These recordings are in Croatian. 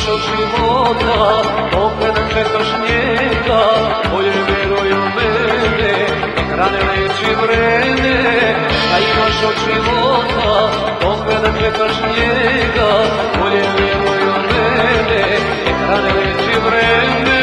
od života, dok ne čekaš njega, bolje vjeruj u mene, nek rane leči vreme. Da imaš od života, dok ne čekaš njega, bolje vjeruj u mene, nek rane leči vreme.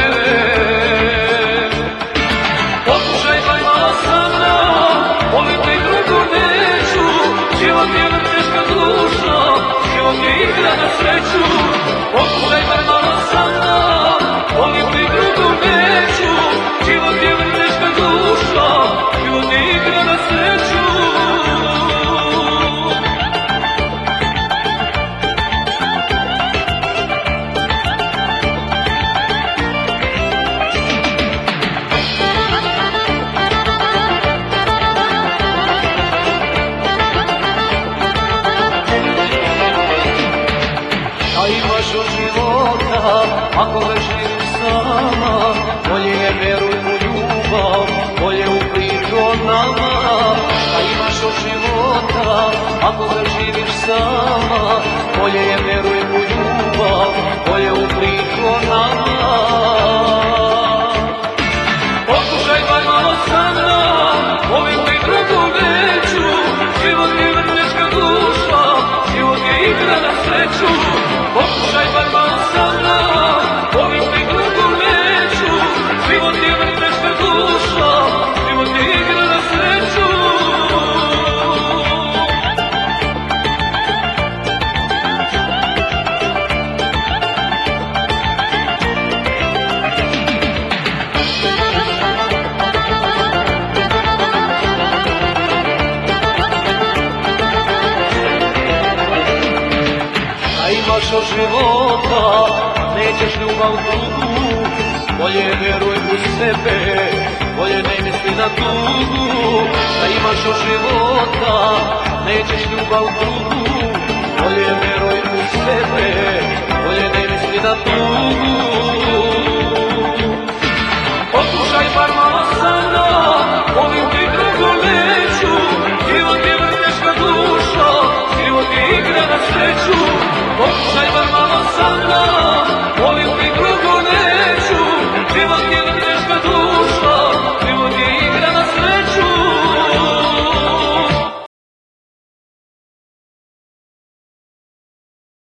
Pokušaj bar malo sa mnom, volim te i drugo neću, život je nam teška duša, život je igra na sreću. Pokušaj bar malo sa mnom, volim te i drugo neću, život je nam teška duša, život je igra na sreću. Da imaš od života, ako ne živiš sama, bolje je vjeruj u ljubav, bolje u priču o nama. Da imaš od života, ako ne živiš sama, bolje je vjeruj u ljubav, bolje u priču o nama. Pokušaj bar malo sa mnom, volim te i drugo neću, život je vrteška duša, život je igra na sreću. Pokušaj bar malo sa mnom, volim te i drugo neću, život je vrteška duša, život je igra na sreću. Da imaš od života, nećeš ljubav drugu, bolje vjeruj u sebe, bolje ne misli na tugu. Da imaš od života, nećeš ljubav drugu, bolje vjeruj u sebe, bolje ne misli na tugu.